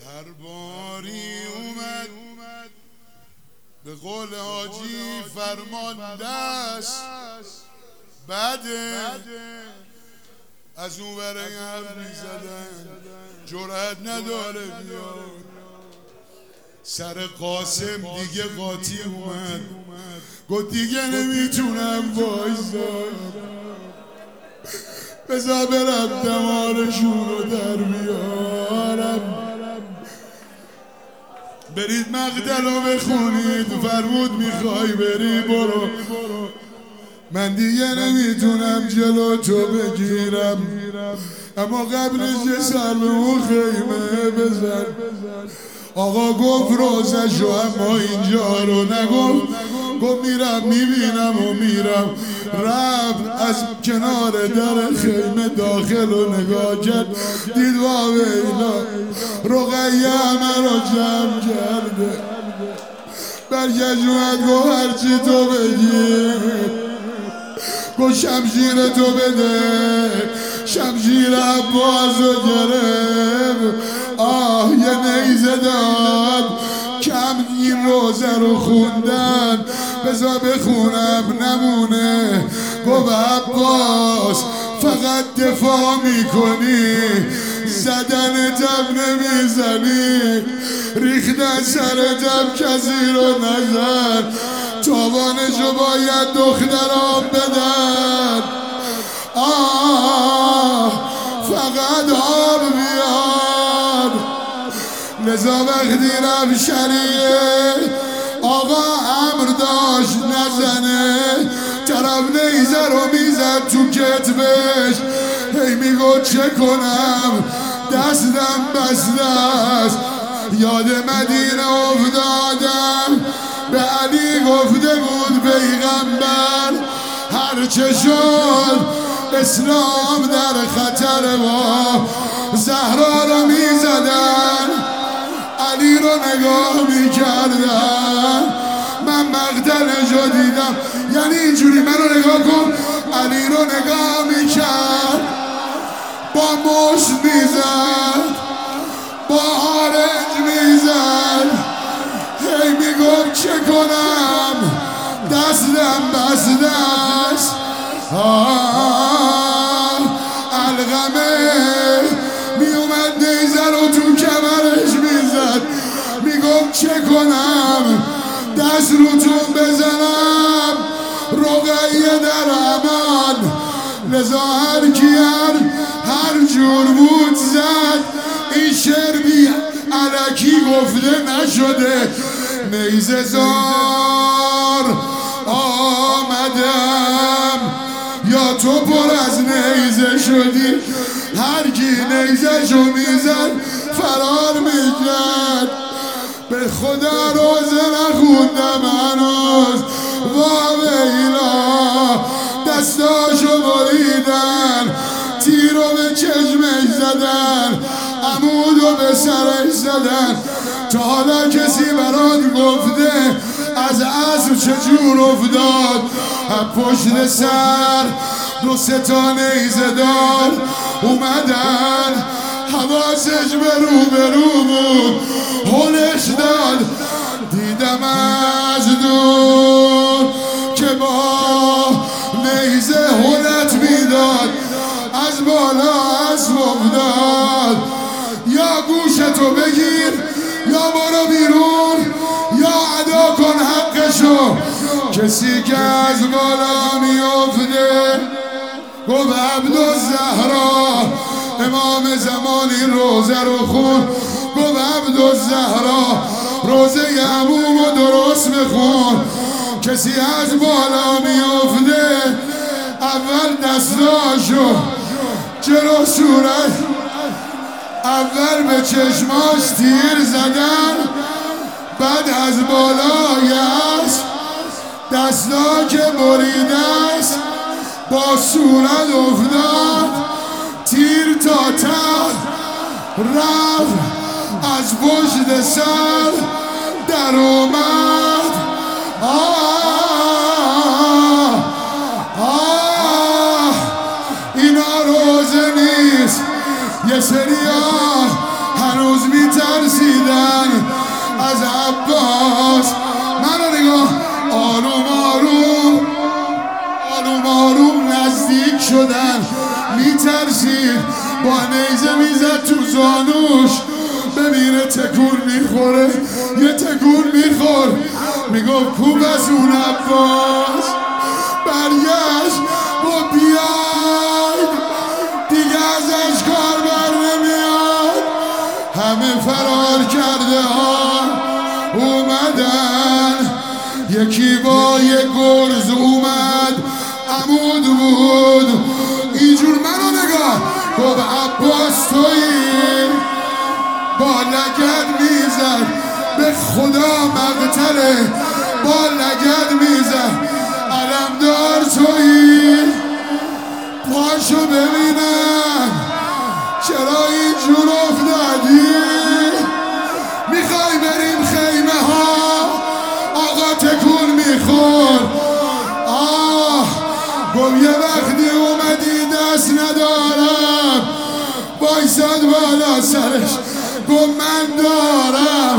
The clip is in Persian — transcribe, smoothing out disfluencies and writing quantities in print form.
هر باری اومد به قول حاجی فرماندست بده از اون برای حرف میزدن جرأت نداره بیاد سر قاسم دیگه قاطی اومد گفت دیگه نمیتونم وایسم بذار برم دمارشون رو در بیارم برید مقتل رو بخونید فرمود میخوای بری برو من دیگه نمیتونم جلو تو بگیرم اما قبلش یه سر به اون خیمه بزن آقا گفت روزشو اما اینجا رو نگفت گفت میرم میبینم و میرم رفت از کنار در خیمه داخل و نگاه کرد دید واویلا رقیه همه رو جمع کرده برگشت اومد گفت هرچی تو بگی گفت شمشیر تو بده شمشیر عباس رو گرفت آه یه نیزه داد کم این روزه رو خوندن بذار بخونم نمونه گفت عباس فقط دفاع میکنی زدنتم نمیزنی ریختن سرتم کسی رو نزن تاوانشو باید دخترام بدن فقط آب بیار لذا وقتی رفت شریعه آقا امر داشت نزنه طرف نیزه رو میزد تو کتبش هی میگو چه کنم دستم بسته است یاد مدینه افتادم به علی گفته بود پیغمبر هرچه شد اسلام در خطر ما زهرا رو میزدن علی رو نگاه میکردن من مقتلشو دیدم یعنی اینجوری منو نگاه کن علی رو نگاه میکرد با مشت میزد با آرنج میزد هی میگفت چه کنم دستم بسته است علقمه میومد نیزه رو تو کمرش میزد میگفت چه کنم دست روتون بزنم رقیه در امان لذا هر کیم هر جور بود زد این شعر بی علکی گفته نشده نیزه زار آمدم یا تو پر از نیزه شدی هر کی نیزه شو میزد فرار میکرد به خدا روزه نخوندم هنوز واویلا دستاشو بریدن تیر رو به چشمش زدن عمودو به سرش زدن تا حالا کسی برات گفته از عصر چجور افتاد پشت سر دو سه تا نیزه دار اومدن حواسش به رو بود هلش داد دیدم از دور که با نیزه هلت میداد از بالا از افتاد یا گوشتو بگیر یا برو بیرون یا ادا کن حقشو کسی که از بالا میافته گفت عبدالزهرا امام زمانی روزه رو خون گفت عبدالزهرا روزه عموم رو درست بخون کسی از بالا میافته اول دستاشو جلو صورت اول به چشماش تیر زدن بعد از بالای است دستا که بریده است با صورت افتاد تیر تا ته رفت از پشت سر در اومد اینا روزه نیست یه سریا هنوز میترسی از عباس. منو نگاه، آروم آروم آروم آروم نزدیک شدن، میترسید، با نیزه میزد تو زانوش، ببینه تکون میخوره، یه تکون میخور، میگفت کوب از اون عباس. برگشت و بیاید دیگه ازش کار بر نمیاد. همه فرار کرده ها اومدن، یکی با یه گرز اومد، عمود بود، اینجور منو نگاه، گفت عباس تویی، با لگد میزد، به خدا مقتله، با لگد میزد، علمدار تویی، پاشو ببینم چرا اینجور افتادی، میخوای بریم خیمه ها، آقا تکون میخور. گفت یه وقتی اومدی دست ندارم، وایساد بالا سرش، گفت من دارم،